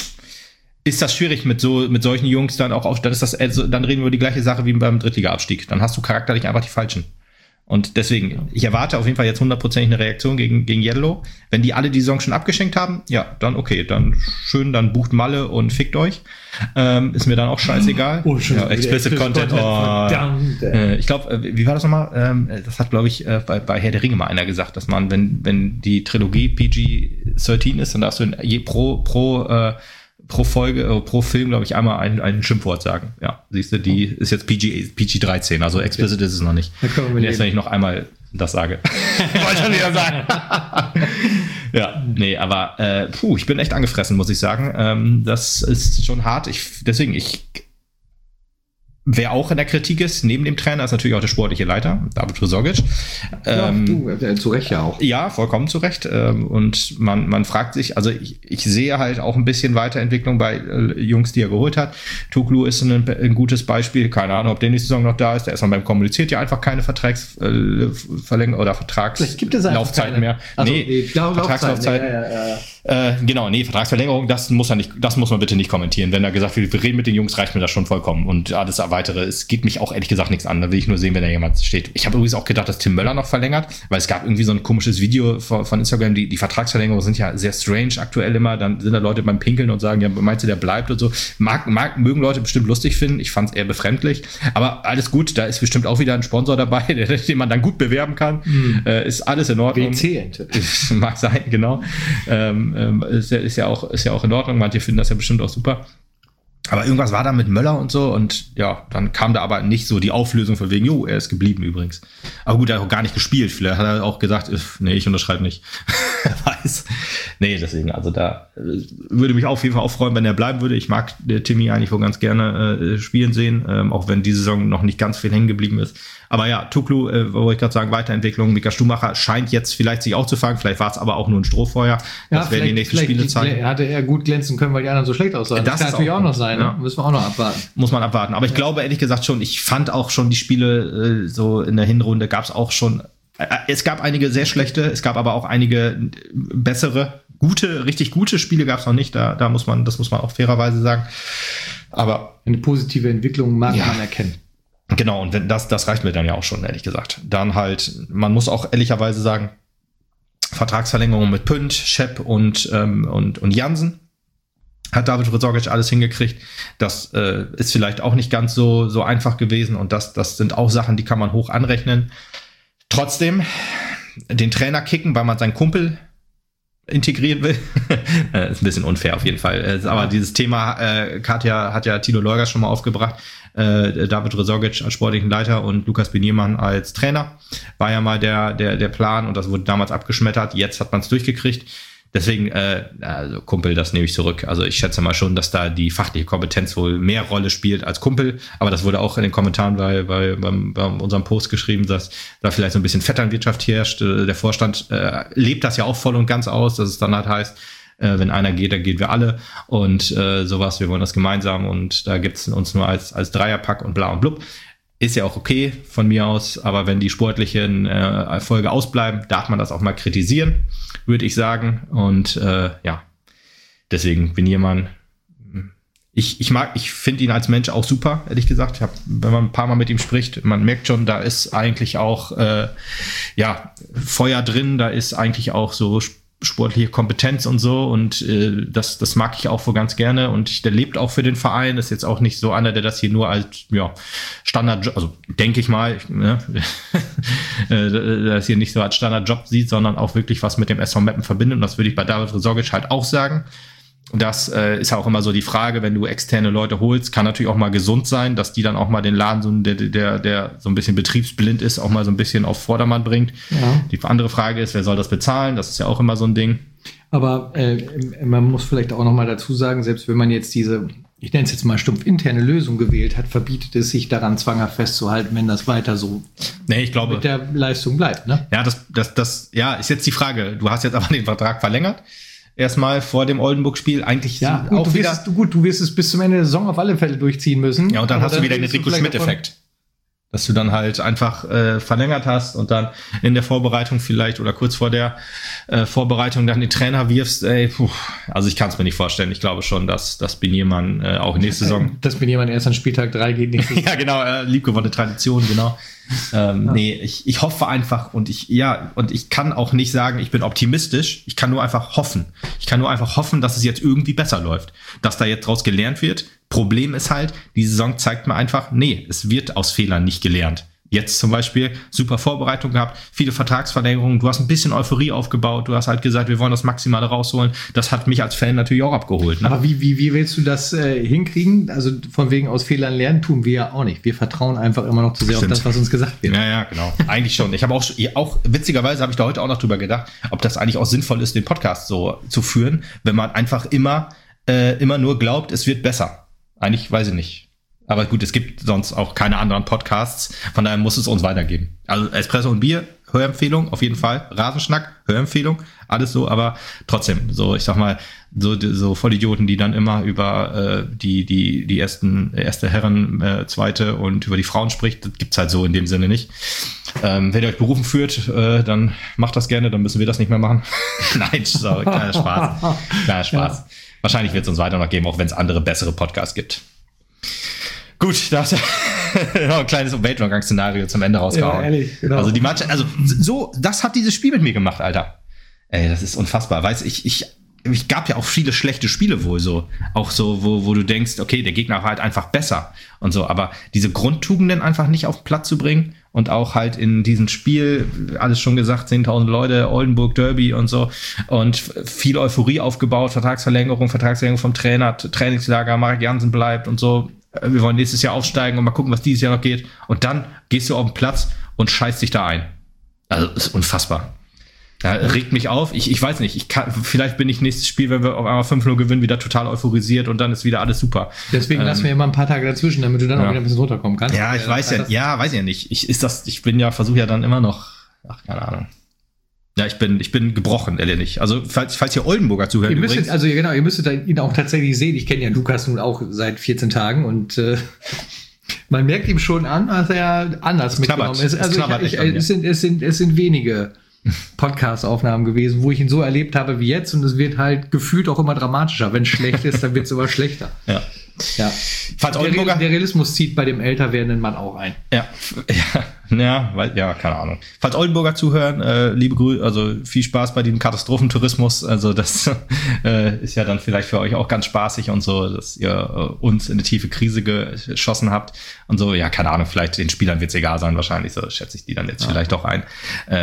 ist das schwierig mit solchen Jungs dann auch dann reden wir über die gleiche Sache wie beim Drittliga-Abstieg. Dann hast du charakterlich einfach die Falschen. Und deswegen, ich erwarte auf jeden Fall jetzt 100% eine Reaktion gegen Yellow. Wenn die alle die Saison schon abgeschenkt haben, ja, dann okay, dann schön, dann bucht Malle und fickt euch. Ist mir dann auch scheißegal. Explicit Content. Ich glaube, wie war das nochmal? Das hat, glaube ich, bei Herr der Ringe mal einer gesagt, dass man, wenn die Trilogie PG-13 ist, dann darfst du pro Folge, pro Film, glaube ich, einmal ein Schimpfwort sagen. Ja, siehst du, die ist jetzt PG-13, also explicit ist es noch nicht. Wenn ich noch einmal das sage. Wollte schon wieder sagen. Ja, nee, aber ich bin echt angefressen, muss ich sagen. Das ist schon hart. Wer auch in der Kritik ist, neben dem Trainer, ist natürlich auch der sportliche Leiter, David Trusogic. Zu Recht ja auch. Ja, vollkommen zu Recht. Und man fragt sich, also ich sehe halt auch ein bisschen Weiterentwicklung bei Jungs, die er geholt hat. Tuklu ist ein gutes Beispiel. Keine Ahnung, ob der nächste Saison noch da ist. Der ist beim kommuniziert ja einfach keine Vertragsverlängerung oder Vertragslaufzeiten mehr. Vertragslaufzeiten. Genau, Vertragsverlängerung, das muss man bitte nicht kommentieren. Wenn er gesagt wird, wir reden mit den Jungs, reicht mir das schon vollkommen. Und alles Weitere, es geht mich auch ehrlich gesagt nichts an. Da will ich nur sehen, wenn da jemand steht. Ich habe übrigens auch gedacht, dass Tim Möller noch verlängert, weil es gab irgendwie so ein komisches Video von Instagram, die Vertragsverlängerungen sind ja sehr strange aktuell immer. Dann sind da Leute beim Pinkeln und sagen, ja, meinst du, der bleibt und so. Mögen Leute bestimmt lustig finden. Ich fand es eher befremdlich. Aber alles gut, da ist bestimmt auch wieder ein Sponsor dabei, den man dann gut bewerben kann. Ist alles in Ordnung. WC-Ente. Mag sein, genau. Ist ja auch in Ordnung. Manche finden das ja bestimmt auch super. Aber irgendwas war da mit Möller und so und ja, dann kam da aber nicht so die Auflösung von wegen, er ist geblieben übrigens. Aber gut, er hat auch gar nicht gespielt. Vielleicht hat er auch gesagt, nee, ich unterschreibe nicht. Wer weiß. Nee, deswegen, also da würde mich auf jeden Fall auch freuen, wenn er bleiben würde. Ich mag Timmy eigentlich wohl ganz gerne spielen sehen, auch wenn diese Saison noch nicht ganz viel hängen geblieben ist. Aber ja, Tuklu, wollte ich gerade sagen, Weiterentwicklung. Mika Stumacher scheint jetzt vielleicht sich auch zu fangen. Vielleicht war es aber auch nur ein Strohfeuer. Das werden die nächsten Spiele zeigen. Hatte er gut glänzen können, weil die anderen so schlecht aussahen. Das kann natürlich auch noch sein. Ja. Müssen wir auch noch abwarten. Muss man abwarten. Aber ich glaube, ehrlich gesagt schon, ich fand auch schon die Spiele so in der Hinrunde gab es auch schon. Es gab einige sehr schlechte, es gab aber auch einige bessere, richtig gute Spiele gab es noch nicht. Das muss man auch fairerweise sagen. Aber eine positive Entwicklung mag man erkennen. Genau, und das reicht mir dann ja auch schon, ehrlich gesagt. Dann halt, man muss auch ehrlicherweise sagen, Vertragsverlängerung mit Pünd, Schepp und Jansen hat David Resorgic alles hingekriegt. Das ist vielleicht auch nicht ganz so einfach gewesen und das sind auch Sachen, die kann man hoch anrechnen. Trotzdem, den Trainer kicken, weil man seinen Kumpel integrieren will, ist ein bisschen unfair auf jeden Fall. Aber dieses Thema hat ja Tilo Leuger schon mal aufgebracht. David Resorgic als sportlichen Leiter und Lukas Beniermann als Trainer. War ja mal der Plan und das wurde damals abgeschmettert. Jetzt hat man es durchgekriegt. Deswegen, also Kumpel, das nehme ich zurück. Also ich schätze mal schon, dass da die fachliche Kompetenz wohl mehr Rolle spielt als Kumpel. Aber das wurde auch in den Kommentaren bei unserem Post geschrieben, dass da vielleicht so ein bisschen Vetternwirtschaft herrscht. Der Vorstand lebt das ja auch voll und ganz aus, dass es dann halt heißt, wenn einer geht, dann gehen wir alle und sowas. Wir wollen das gemeinsam und da gibt's uns nur als Dreierpack und bla und blub. Ist ja auch okay von mir aus, aber wenn die sportlichen Erfolge ausbleiben, darf man das auch mal kritisieren, würde ich sagen. Und deswegen Beniermann, ich finde ihn als Mensch auch super, ehrlich gesagt. Wenn man ein paar Mal mit ihm spricht, man merkt schon, da ist eigentlich auch Feuer drin, da ist eigentlich auch so sportliche Kompetenz und so und das mag ich auch so ganz gerne und der lebt auch für den Verein, ist jetzt auch nicht so einer, der das hier nur als Standardjob, also denke ich mal, das hier nicht so als Standardjob sieht, sondern auch wirklich was mit dem SV Meppen verbindet und das würde ich bei David Resorgic halt auch sagen. Das ist ja auch immer so die Frage, wenn du externe Leute holst, kann natürlich auch mal gesund sein, dass die dann auch mal den Laden, der so ein bisschen betriebsblind ist, auch mal so ein bisschen auf Vordermann bringt. Ja. Die andere Frage ist, wer soll das bezahlen? Das ist ja auch immer so ein Ding. Aber man muss vielleicht auch noch mal dazu sagen, selbst wenn man jetzt diese, ich nenne es jetzt mal stumpf, interne Lösung gewählt hat, verbietet es sich daran, zwanghaft festzuhalten, wenn das weiter so ich glaube, mit der Leistung bleibt. Ne? Ja, das ist jetzt die Frage. Du hast jetzt aber den Vertrag verlängert. Erstmal vor dem Oldenburg-Spiel eigentlich ja, gut, auch wieder. Du wirst es bis zum Ende der Saison auf alle Fälle durchziehen müssen. Ja, und dann hast du wieder den Rico Schmidt-Effekt. Dass du dann halt einfach verlängert hast und dann in der Vorbereitung vielleicht oder kurz vor der Vorbereitung dann den Trainer wirfst. Also ich kann es mir nicht vorstellen. Ich glaube schon, dass Beniermann auch nächste Saison... Dass Beniermann erst an Spieltag 3 geht. Nicht ja, genau. Liebgewonnene Tradition, genau. Nee, ich hoffe einfach und ich kann auch nicht sagen, ich bin optimistisch. Ich kann nur einfach hoffen. Dass es jetzt irgendwie besser läuft. Dass da jetzt draus gelernt wird. Problem ist halt, die Saison zeigt mir einfach, nee, es wird aus Fehlern nicht gelernt. Jetzt zum Beispiel super Vorbereitung gehabt, viele Vertragsverlängerungen, du hast ein bisschen Euphorie aufgebaut, du hast halt gesagt, wir wollen das Maximale rausholen. Das hat mich als Fan natürlich auch abgeholt. Ne? Aber wie willst du das hinkriegen? Also von wegen aus Fehlern lernen tun wir ja auch nicht. Wir vertrauen einfach immer noch zu sehr auf das, was uns gesagt wird. Ja, genau. Eigentlich schon. Ich habe auch witzigerweise habe ich da heute auch noch drüber gedacht, ob das eigentlich auch sinnvoll ist, den Podcast so zu führen, wenn man einfach immer nur glaubt, es wird besser. Eigentlich weiß ich nicht. Aber gut, es gibt sonst auch keine anderen Podcasts. Von daher muss es uns weitergeben. Also Espresso und Bier, Hörempfehlung, auf jeden Fall. Rasenschnack, Hörempfehlung, alles so. Aber trotzdem, so ich sag mal, so Vollidioten, die dann immer über die erste Herren, zweite und über die Frauen spricht, das gibt's halt so in dem Sinne nicht. Wenn ihr euch berufen führt, dann macht das gerne, dann müssen wir das nicht mehr machen. Nein, sorry, kleiner Spaß. Ja. Wahrscheinlich wird es uns weiter noch geben, auch wenn es andere, bessere Podcasts gibt. Gut, da hast du noch ein kleines Weltuntergangsszenario zum Ende rausgehauen. Ja, ehrlich, genau. Also die Mannschaft, das hat dieses Spiel mit mir gemacht, Alter. Ey, das ist unfassbar. Weißt ich gab ja auch viele schlechte Spiele wohl so. Auch so, wo du denkst, okay, der Gegner war halt einfach besser und so. Aber diese Grundtugenden einfach nicht auf den Platz zu bringen und auch halt in diesem Spiel, alles schon gesagt, 10.000 Leute, Oldenburg Derby und so und viel Euphorie aufgebaut, Vertragsverlängerung vom Trainer, Trainingslager, Marek Jansen bleibt und so. Wir wollen nächstes Jahr aufsteigen und mal gucken, was dieses Jahr noch geht. Und dann gehst du auf den Platz und scheißt dich da ein. Also, das ist unfassbar. Ja, regt mich auf. Ich weiß nicht. Vielleicht bin ich nächstes Spiel, wenn wir auf einmal 5-0 gewinnen, wieder total euphorisiert und dann ist wieder alles super. Deswegen lassen wir immer ein paar Tage dazwischen, damit du dann auch wieder ein bisschen runterkommen kannst. Ja, weiß ja nicht. Versuche ja dann immer noch, keine Ahnung. Ja, ich bin gebrochen, ehrlich. Also, falls ihr Oldenburger zuhört, ihr müsstet ihn auch tatsächlich sehen. Ich kenne ja Lukas nun auch seit 14 Tagen und man merkt ihm schon an, dass er anders mitgenommen ist. Also, es sind wenige Podcast-Aufnahmen gewesen, wo ich ihn so erlebt habe wie jetzt und es wird halt gefühlt auch immer dramatischer. Wenn es schlecht ist, dann wird es immer schlechter. Ja. Ja. Falls Oldenburger, der Realismus zieht bei dem älter werdenden Mann auch ein. Keine Ahnung. Falls Oldenburger zuhören, liebe Grüße, also viel Spaß bei dem Katastrophentourismus. Also das ist ja dann vielleicht für euch auch ganz spaßig und so, dass ihr uns in eine tiefe Krise geschossen habt und so. Ja, keine Ahnung, vielleicht den Spielern wird's egal sein, wahrscheinlich, so schätze ich die dann jetzt vielleicht auch ein.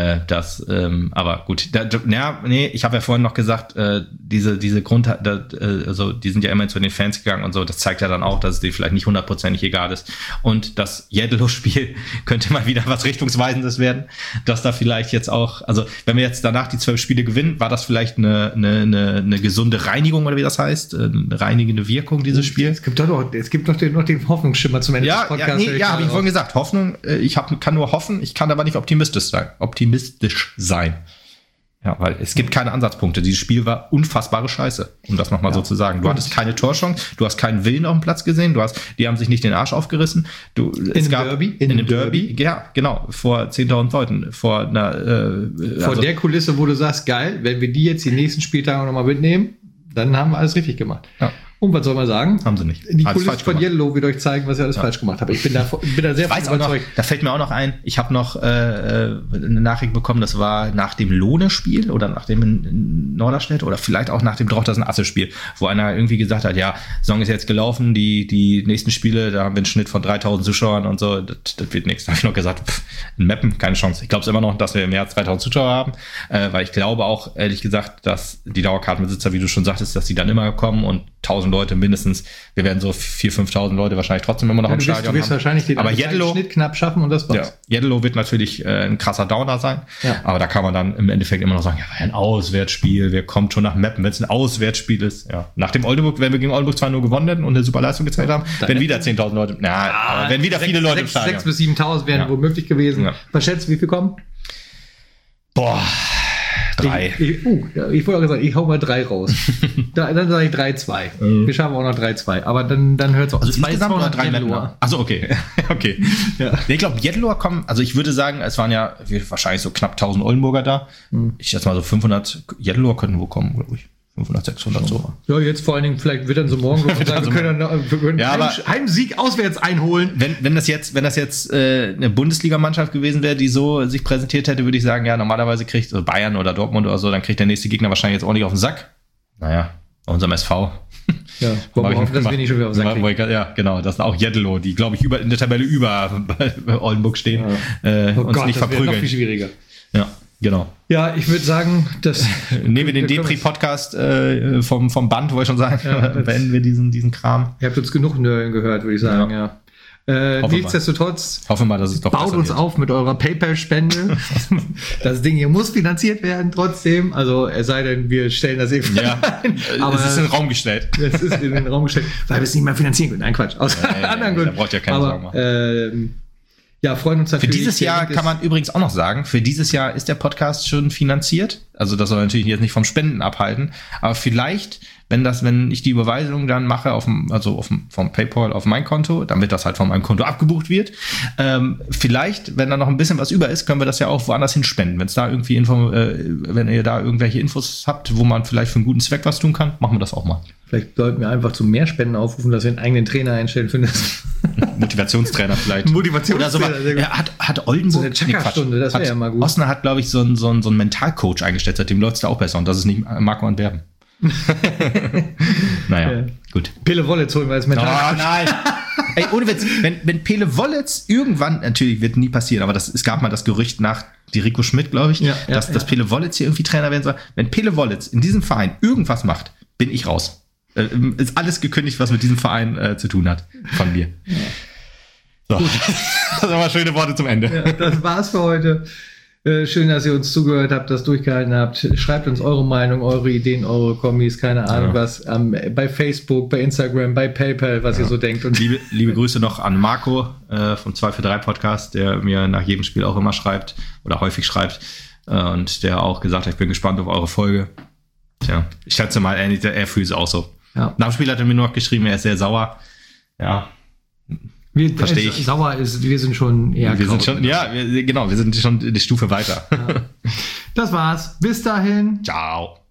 Aber gut, ich habe ja vorhin noch gesagt, diese also die sind ja immer zu den Fans gegangen und so, das zeigt ja dann auch, dass es denen vielleicht nicht 100%ig egal ist. Und das Jeddelo-Spiel könnte mal wieder was Richtungsweisendes werden, dass da vielleicht jetzt auch, also wenn wir jetzt danach die 12 Spiele gewinnen, war das vielleicht eine gesunde Reinigung oder wie das heißt, eine reinigende Wirkung, dieses Spiel. Es gibt noch den Hoffnungsschimmer zum Ende des Podcasts. Habe ich vorhin gesagt, Hoffnung, kann nur hoffen, ich kann aber nicht optimistisch sein. Ja, weil es gibt keine Ansatzpunkte. Dieses Spiel war unfassbare Scheiße, um das nochmal so zu sagen. Du hattest keine Torchance, du hast keinen Willen auf dem Platz gesehen, die haben sich nicht den Arsch aufgerissen. In einem Derby? Ja, genau, vor 10.000 Leuten. Vor der Kulisse, wo du sagst, geil, wenn wir die jetzt die nächsten Spieltage nochmal mitnehmen, dann haben wir alles richtig gemacht. Ja. Und was soll man sagen? Haben sie nicht. Die Kulisse von Jeddelo wird euch zeigen, was ihr alles falsch gemacht habt. Ich bin da sehr überzeugt. Da fällt mir auch noch ein, ich habe noch eine Nachricht bekommen, das war nach dem Lohne-Spiel oder nach dem in Norderstedt oder vielleicht auch nach dem Drochtersen-Asse-Spiel, wo einer irgendwie gesagt hat, ja, Saison ist jetzt gelaufen, die nächsten Spiele, da haben wir einen Schnitt von 3.000 Zuschauern und so, das wird nichts. Da habe ich noch gesagt, in Meppen, keine Chance. Ich glaube es immer noch, dass wir mehr als 3.000 Zuschauer haben, weil ich glaube auch, ehrlich gesagt, dass die Dauerkartenbesitzer, wie du schon sagtest, dass die dann immer kommen und 1.000 Leute mindestens. Wir werden so 4.000, 5.000 Leute wahrscheinlich trotzdem immer noch im Stadion haben. Du wirst wahrscheinlich den Schnitt knapp schaffen und das war's. Ja, Jeddelo wird natürlich ein krasser Downer sein, aber da kann man dann im Endeffekt immer noch sagen, ja, war ein Auswärtsspiel, wer kommt schon nach Meppen, wenn es ein Auswärtsspiel ist. Ja. Nach dem Oldenburg, wenn wir gegen Oldenburg 2-0 gewonnen hätten und eine super Leistung gezeigt haben, wenn wieder 10.000 Leute, wenn wieder viele Leute im Stadion. 6.000 bis 7.000 wären wohl möglich gewesen. Ja. Was schätzt du, wie viel kommen? Boah, 3. Ich wollte auch gesagt, ich hau mal 3 raus. Dann sage ich 3-2. Wir schaffen auch noch 3-2. Aber dann hört es auch. Also insgesamt oder 3 Jeddelo. Achso, okay. Okay. Ja. Ich glaube, Jeddelo kommen, also ich würde sagen, es waren ja wahrscheinlich so knapp 1.000 Oldenburger da. Ich schätze mal so 500 Jeddelo könnten wo kommen, glaube ich. 500, 600 so. Ja, jetzt vor allen Dingen, vielleicht wird dann so morgen sagen, wir können Heimsieg auswärts einholen. Wenn das jetzt eine Bundesligamannschaft gewesen wäre, die so sich präsentiert hätte, würde ich sagen, ja, normalerweise kriegt Bayern oder Dortmund oder so, dann kriegt der nächste Gegner wahrscheinlich jetzt ordentlich auf den Sack. Naja, bei unserem SV. Ja, wollen wir hoffen, dass wir nicht schon wieder auf den Sack kriegen. Ja, genau, das sind auch Jeddelo, die, glaube ich, in der Tabelle über Oldenburg stehen. Uns nicht verprügeln. Das wäre noch viel schwieriger. Ja. Genau. Ja, ich würde sagen, dass nehmen wir den Depri-Podcast vom Band, wollte ich schon sagen, beenden wir diesen Kram. Ihr habt uns genug Nörgeln gehört, würde ich sagen, ja. Nichtsdestotrotz, hoffen wir, dass es doch baut uns auf mit eurer PayPal-Spende. Das Ding hier muss finanziert werden trotzdem. Also es sei denn, wir stellen das eben ein. Aber es ist in den Raum gestellt. Es ist in den Raum gestellt, weil wir es nicht mehr finanzieren können. Nein, Quatsch. Aus anderen Gründen. Da braucht ja keine Sorgen machen. Ja, freuen uns natürlich. Für dieses Jahr kann man übrigens auch noch sagen, für dieses Jahr ist der Podcast schon finanziert. Also das soll natürlich jetzt nicht vom Spenden abhalten. Aber vielleicht, wenn ich die Überweisung dann mache vom PayPal auf mein Konto, damit das halt von meinem Konto abgebucht wird, vielleicht, wenn da noch ein bisschen was über ist, können wir das ja auch woanders hin spenden. Wenn es da irgendwie wenn ihr da irgendwelche Infos habt, wo man vielleicht für einen guten Zweck was tun kann, machen wir das auch mal. Vielleicht sollten wir einfach zu mehr Spenden aufrufen, dass wir einen eigenen Trainer einstellen für das. Motivationstrainer vielleicht. Motivationstrainer. Oder so. Hat Oldenburg so eine Checker-Stunde, das wäre ja mal gut. Osnabrück hat, glaube ich, so einen Mentalcoach eingestellt, seitdem läuft es da auch besser und das ist nicht Marco Antwerpen. Naja, gut. Pele Wollitz holen wir als Mentalcoach. Oh nein! Ey, ohne Witz, wenn Pele Wollitz irgendwann, natürlich wird nie passieren, aber es gab mal das Gerücht nach Rico Schmidt, glaube ich, dass Pele Wollitz hier irgendwie Trainer werden soll. Wenn Pele Wollitz in diesem Verein irgendwas macht, bin ich raus. Ist alles gekündigt, was mit diesem Verein zu tun hat, von mir. Ja. So. Gut. Das waren mal schöne Worte zum Ende. Ja, das war's für heute. Schön, dass ihr uns zugehört habt, das durchgehalten habt. Schreibt uns eure Meinung, eure Ideen, eure Kommis, keine Ahnung was, bei Facebook, bei Instagram, bei PayPal, was ihr so denkt. Und liebe Grüße noch an Marco vom 243 Podcast, der mir nach jedem Spiel auch immer schreibt oder häufig schreibt und der auch gesagt hat, ich bin gespannt auf eure Folge. Tja, ich schätze mal, er fühlt es auch so. Ja. Nach dem Spiel hat er mir nur noch geschrieben, er ist sehr sauer. Ja. Verstehe ich. Sauer ist, wir sind schon eher wir sind schon eine Stufe weiter. Ja. Das war's. Bis dahin. Ciao.